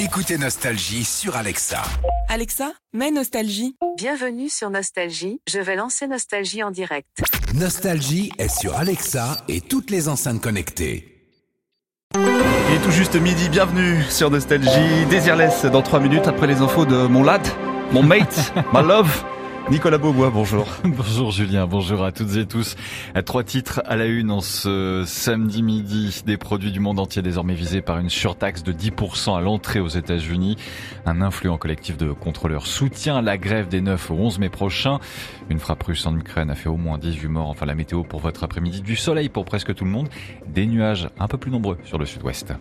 Écoutez Nostalgie sur Alexa. Alexa, mets Nostalgie. Bienvenue sur Nostalgie, je vais lancer Nostalgie en direct. Nostalgie est sur Alexa et toutes les enceintes connectées. Il est tout juste midi, bienvenue sur Nostalgie. Désirless dans 3 minutes après les infos de mon lad, mon mate, my love. Nicolas Beaubois, bonjour. Bonjour Julien, bonjour à toutes et tous. 3 titres à la une en ce samedi midi. Des produits du monde entier désormais visés par une surtaxe de 10% à l'entrée aux États-Unis. Un influent collectif de contrôleurs soutient la grève des 9 au 11 mai prochain. Une frappe russe en Ukraine a fait au moins 18 morts. Enfin, la météo pour votre après-midi, du soleil pour presque tout le monde. Des nuages un peu plus nombreux sur le sud-ouest.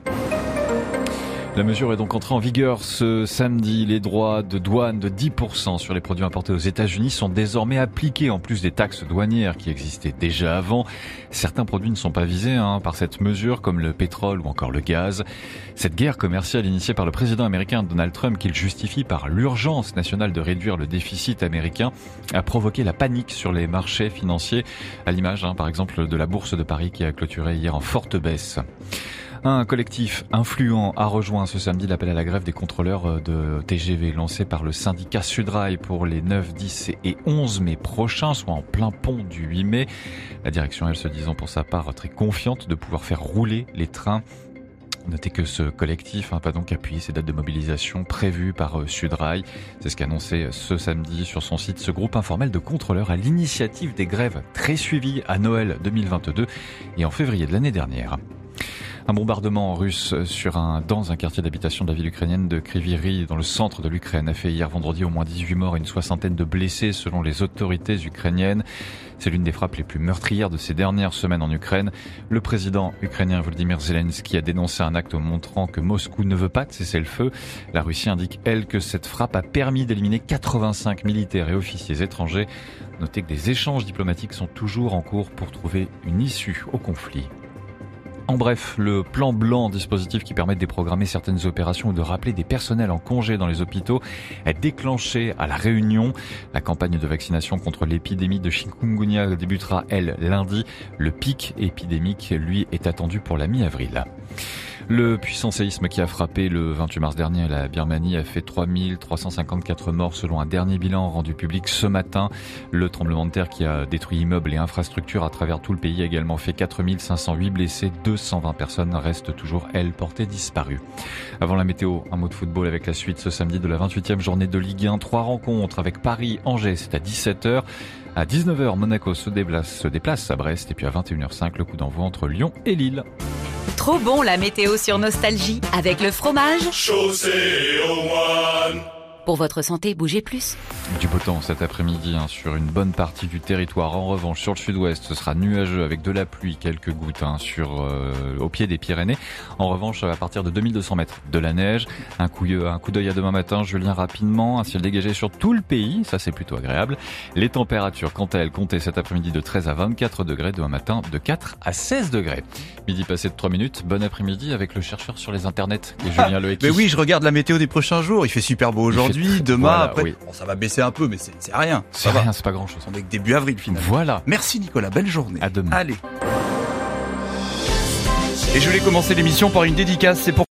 La mesure est donc entrée en vigueur ce samedi. Les droits de douane de 10% sur les produits importés aux États-Unis sont désormais appliqués en plus des taxes douanières qui existaient déjà avant. Certains produits ne sont pas visés par cette mesure comme le pétrole ou encore le gaz. Cette guerre commerciale initiée par le président américain Donald Trump qu'il justifie par l'urgence nationale de réduire le déficit américain a provoqué la panique sur les marchés financiers à l'image par exemple de la bourse de Paris qui a clôturé hier en forte baisse. Un collectif influent a rejoint ce samedi l'appel à la grève des contrôleurs de TGV lancé par le syndicat Sudrail pour les 9, 10 et 11 mai prochains, soit en plein pont du 8 mai. La direction, elle se disant pour sa part très confiante de pouvoir faire rouler les trains. Notez que ce collectif va donc appuyer ces dates de mobilisation prévues par Sudrail. C'est ce qu'a annoncé ce samedi sur son site ce groupe informel de contrôleurs à l'initiative des grèves très suivies à Noël 2022 et en février de l'année dernière. Un bombardement russe dans un quartier d'habitation de la ville ukrainienne de Kryvyi Rih dans le centre de l'Ukraine a fait hier vendredi au moins 18 morts et une soixantaine de blessés selon les autorités ukrainiennes. C'est l'une des frappes les plus meurtrières de ces dernières semaines en Ukraine. Le président ukrainien Volodymyr Zelensky a dénoncé un acte montrant que Moscou ne veut pas de cessez-le-feu. La Russie indique, elle, que cette frappe a permis d'éliminer 85 militaires et officiers étrangers. Notez que des échanges diplomatiques sont toujours en cours pour trouver une issue au conflit. En bref, le plan blanc, dispositif qui permet de déprogrammer certaines opérations ou de rappeler des personnels en congé dans les hôpitaux, est déclenché à La Réunion. La campagne de vaccination contre l'épidémie de chikungunya débutera, elle, lundi. Le pic épidémique, lui, est attendu pour la mi-avril. Le puissant séisme qui a frappé le 28 mars dernier à la Birmanie a fait 3354 morts selon un dernier bilan rendu public ce matin. Le tremblement de terre qui a détruit immeubles et infrastructures à travers tout le pays a également fait 4508 blessés. 220 personnes restent toujours, elles, portées disparues. Avant la météo, un mot de football avec la suite ce samedi de la 28e journée de Ligue 1. 3 rencontres avec Paris-Angers, c'est à 17h. À 19h, Monaco se déplace à Brest. Et puis à 21h05, le coup d'envoi entre Lyon et Lille. Trop bon la météo sur Nostalgie avec le fromage Chaussée au moine. Pour votre santé, bougez plus. Du beau temps cet après-midi sur une bonne partie du territoire. En revanche, sur le sud-ouest, ce sera nuageux avec de la pluie, quelques gouttes au pied des Pyrénées. En revanche, à partir de 2200 mètres, de la neige. Un coup d'œil à demain matin, Julien, rapidement. Un ciel dégagé sur tout le pays, ça c'est plutôt agréable. Les températures, quant à elles, comptaient cet après-midi de 13 à 24 degrés, demain matin de 4 à 16 degrés. Midi passé de 3 minutes, bon après-midi avec le chercheur sur les internets, et Julien Loeki. Mais oui, je regarde la météo des prochains jours, il fait super beau aujourd'hui. Demain, voilà, après, oui. Bon, ça va baisser un peu, mais c'est rien. C'est rien, c'est pas grand-chose. On est que début avril finalement. Voilà. Merci Nicolas, belle journée. À demain. Allez. Et je voulais commencer l'émission par une dédicace, c'est pour